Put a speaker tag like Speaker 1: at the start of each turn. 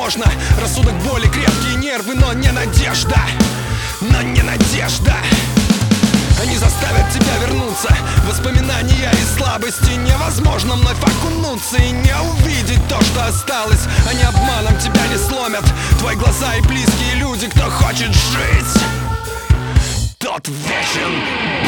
Speaker 1: невозможно. Рассудок, боли, крепкие нервы, но не надежда. Но не надежда. Они заставят тебя вернуться. Воспоминания и слабости. Невозможно вновь окунуться и не увидеть то, что осталось. Они обманом тебя не сломят. Твои глаза и близкие люди. Кто хочет жить, тот вечен.